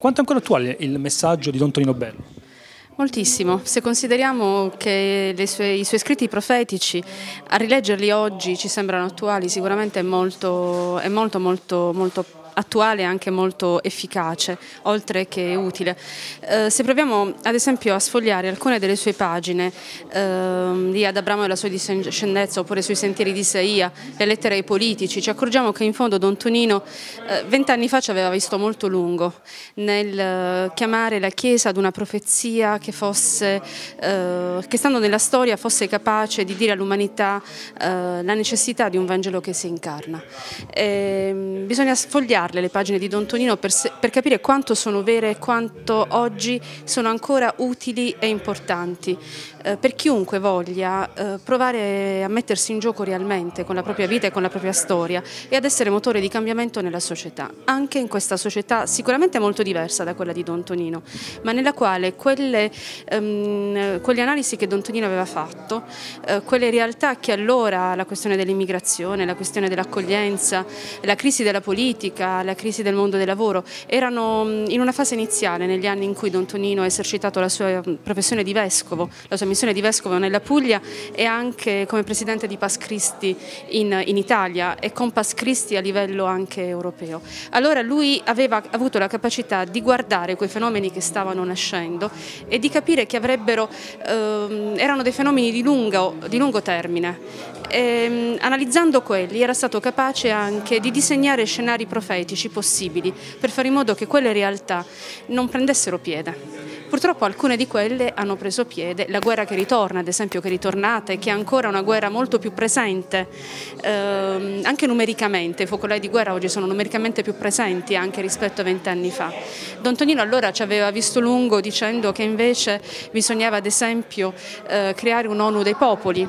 Quanto è ancora attuale il messaggio di Don Tonino Bello? Moltissimo, se consideriamo che i suoi scritti profetici, a rileggerli oggi ci sembrano attuali, sicuramente è molto attuale e anche molto efficace, oltre che utile. Se proviamo ad esempio a sfogliare alcune delle sue pagine, di Ad Abramo e la sua discendenza, oppure sui sentieri di Isaia, le lettere ai politici, ci accorgiamo che in fondo Don Tonino 20 anni fa ci aveva visto molto lungo nel chiamare la Chiesa ad una profezia che fosse, che stando nella storia fosse capace di dire all'umanità la necessità di un Vangelo che si incarna. Bisogna sfogliare le pagine di Don Tonino per capire quanto sono vere e quanto oggi sono ancora utili e importanti per chiunque voglia provare a mettersi in gioco realmente con la propria vita e con la propria storia e ad essere motore di cambiamento nella società, anche in questa società sicuramente molto diversa da quella di Don Tonino, ma nella quale quelle analisi che Don Tonino aveva fatto, quelle realtà che allora, la questione dell'immigrazione, la questione dell'accoglienza, la crisi della politica, la crisi del mondo del lavoro, erano in una fase iniziale negli anni in cui Don Tonino ha esercitato la sua professione di vescovo, la sua missione di vescovo nella Puglia e anche come presidente di Pax Christi in Italia e con Pax Christi a livello anche europeo. Allora lui aveva avuto la capacità di guardare quei fenomeni che stavano nascendo e di capire che erano dei fenomeni di lungo termine. Analizzando quelli era stato capace anche di disegnare scenari profetici possibili per fare in modo che quelle realtà non prendessero piede. Purtroppo alcune di quelle hanno preso piede, la guerra che ritorna, ad esempio, che è ritornata e che è ancora una guerra molto più presente, anche numericamente, i focolai di guerra oggi sono numericamente più presenti anche rispetto a 20 anni fa. Don Tonino allora ci aveva visto lungo dicendo che invece bisognava ad esempio creare un'ONU dei popoli,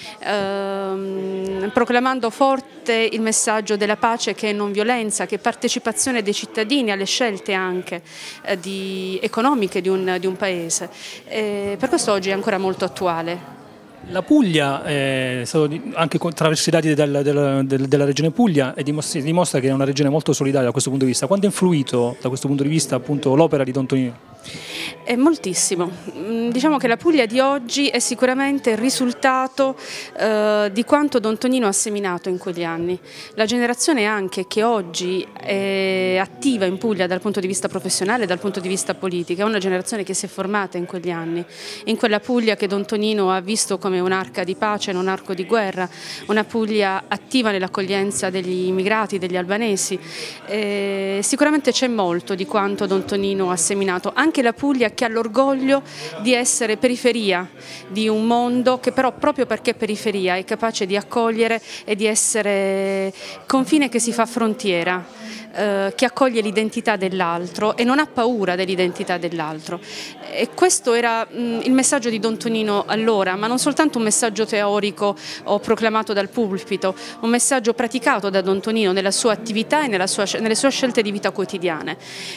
proclamando forte il messaggio della pace che è non violenza, che è partecipazione dei cittadini alle scelte anche economiche di un paese. Per questo oggi è ancora molto attuale. La Puglia, anche attraverso i dati della regione Puglia, dimostra che è una regione molto solidaria da questo punto di vista. Quanto ha influito da questo punto di vista appunto l'opera di Don Tonino? È moltissimo. Diciamo che la Puglia di oggi è sicuramente il risultato di quanto Don Tonino ha seminato in quegli anni. La generazione anche che oggi è attiva in Puglia dal punto di vista professionale e dal punto di vista politico è una generazione che si è formata in quegli anni, in quella Puglia che Don Tonino ha visto come un'arca di pace, non un arco di guerra, una Puglia attiva nell'accoglienza degli immigrati, degli albanesi. Sicuramente c'è molto di quanto Don Tonino ha seminato, anche la Puglia che ha l'orgoglio di essere periferia di un mondo che però proprio perché periferia è capace di accogliere e di essere confine che si fa frontiera, che accoglie l'identità dell'altro e non ha paura dell'identità dell'altro. E questo era il messaggio di Don Tonino allora, ma non soltanto un messaggio teorico o proclamato dal pulpito, un messaggio praticato da Don Tonino nella sua attività e nelle sue scelte di vita quotidiane.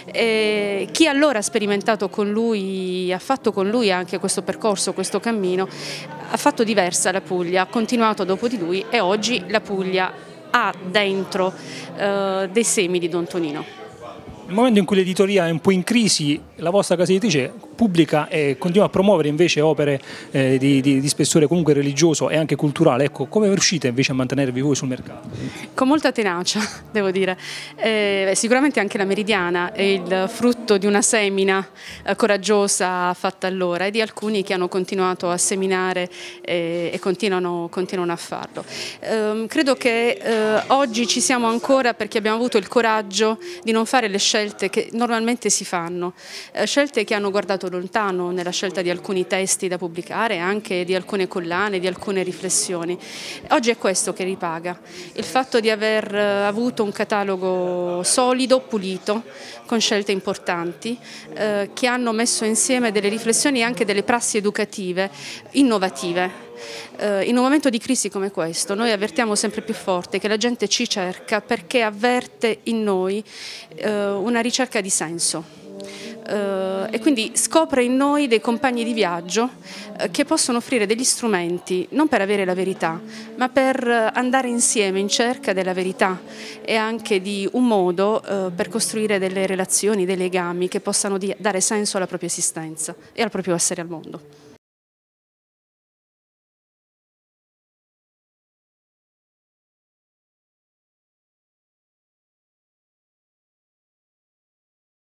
Chi allora ha sperimentato con lui, ha fatto con lui anche questo percorso, questo cammino, ha fatto diversa la Puglia, ha continuato dopo di lui e oggi la Puglia ha dentro dei semi di Don Tonino. Nel momento in cui l'editoria è un po' in crisi, la vostra casa editrice pubblica e continua a promuovere invece opere di spessore comunque religioso e anche culturale. Ecco, come riuscite invece a mantenervi voi sul mercato? Con molta tenacia, devo dire. Sicuramente anche la Meridiana è il frutto di una semina coraggiosa fatta allora e di alcuni che hanno continuato a seminare e continuano a farlo. Credo che oggi ci siamo ancora perché abbiamo avuto il coraggio di non fare le scelte che normalmente si fanno, scelte che hanno guardato lontano nella scelta di alcuni testi da pubblicare, anche di alcune collane, di alcune riflessioni. Oggi è questo che ripaga, il fatto di aver avuto un catalogo solido, pulito, con scelte importanti, che hanno messo insieme delle riflessioni e anche delle prassi educative innovative. In un momento di crisi come questo noi avvertiamo sempre più forte che la gente ci cerca perché avverte in noi una ricerca di senso. e quindi scopre in noi dei compagni di viaggio che possono offrire degli strumenti non per avere la verità, ma per andare insieme in cerca della verità e anche di un modo per costruire delle relazioni, dei legami che possano dare senso alla propria esistenza e al proprio essere al mondo.